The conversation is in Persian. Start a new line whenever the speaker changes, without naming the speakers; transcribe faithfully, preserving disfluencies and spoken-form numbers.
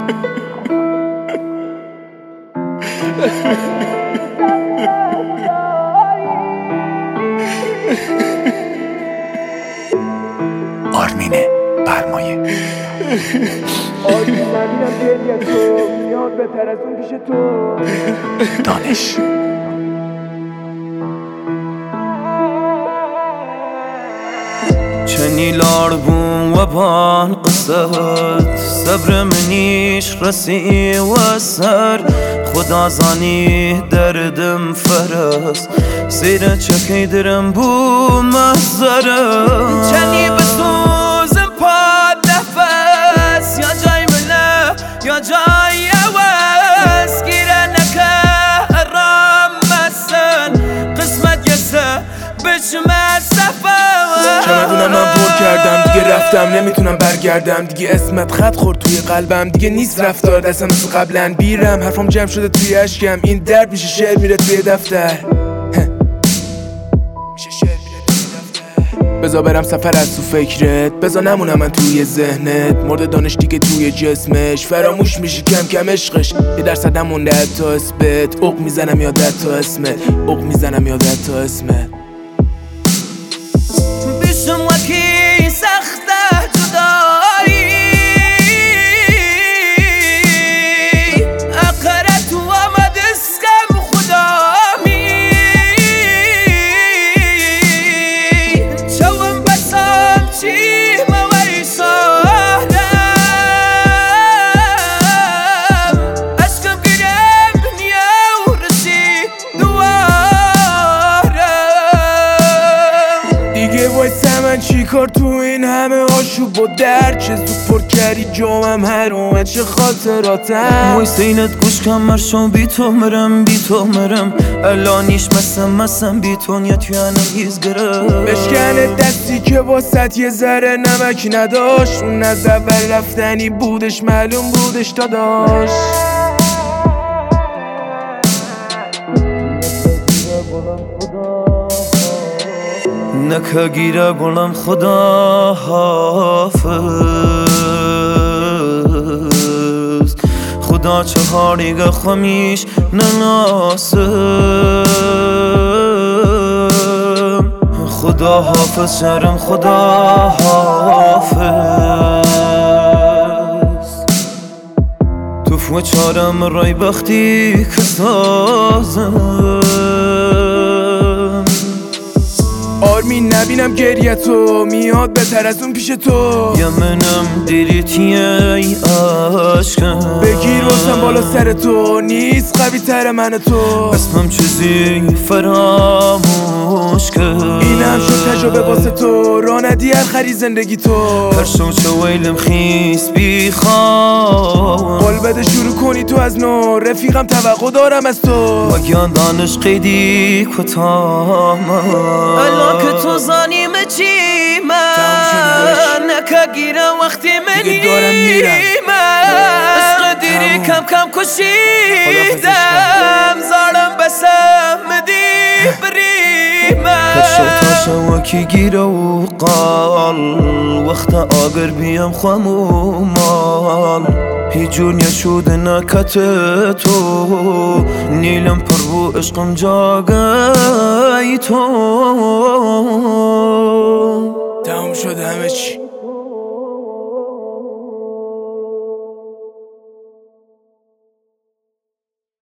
آرمین برمایه.
آرمین نبینم گریه تو میاد بهتر از اون پیش تو.
دانش
چنیلار بوم و بان قصد صبر منیش رسی و سر خدا زانی دردم فرس زیر چکی درم بو محضره چنی بسوزم پاد نفس یا جای مله یا جای عوض گیره نکه رام مسن قسمت یسه بشمه سفر
چمدونم من پر کردم دیگه رفتم نمیتونم برگردم دیگه اسمت خط خورد توی قلبم دیگه نیست رفتار دستم مثل قبلا بیرم حرفم جمع شده توی اشکم این درد میشه شعر میره توی دفتر میشه شعر میره توی دفتر بذار برم سفر از تو فکرت بذار نمونم من توی ذهنت مرد دانش دیگه توی جسمش فراموش میشی کم کم عشقش یه درصدم مونده حتی اسمت عق میزنم یادت تا اسمت عق میزنم یادت تا اسمت
بیشم وکی سخته جدایی اقرت و آمد اسکم خدامی چوم بسام چی موی سادم اشکم گرم دنیا و رسی دوارم
دیگه وایسه من چی کار تو این همه آشوب و درد چه زود پر کردی جامم هر اومد چه خاطراتم
وایسه اینت گوش کم مرشم بی تو مرم بی تو مرم الانیش مسم مسم بی تو نیت یعنم هیز گرم
بشکنه دستی که واسط یه ذره نمک نداشت اون از اول رفتنی بودش معلوم بودش داداش
نکه گیره گلم خدا حافظ خدا چهاریگه خمیش نناسم خدا حافظ شرم خدا حافظ تو فو چارم رای بختی که سازم
آرمین نبینم گریه تو میاد بهتر از اون پیش تو
یا منم دیریتیه ای عشقم
بگیر واسم بالا سر تو نیست قوی تر من تو
اسمم چیزی فراموش کرد
اینم شد تجربه واسه تو را ندی هر خری زندگی تو
هر شو چه ویلم خیس بیخوام
قول بده شروع کنی تو از نو رفیقم توقع دارم از تو
وگیان دانش قیدی کتام الان که تو زانیم چی من نکه گیرم وقتی منی من عشق دیری کم کم کشیدم زارم بسم دی بریمم کشو تاشا وکی گیره و قال وقت آگر بیم خمو مال هیجون یشود نکت تو نیلم پر رو عشقم جاگای تو
تمام شد همه چی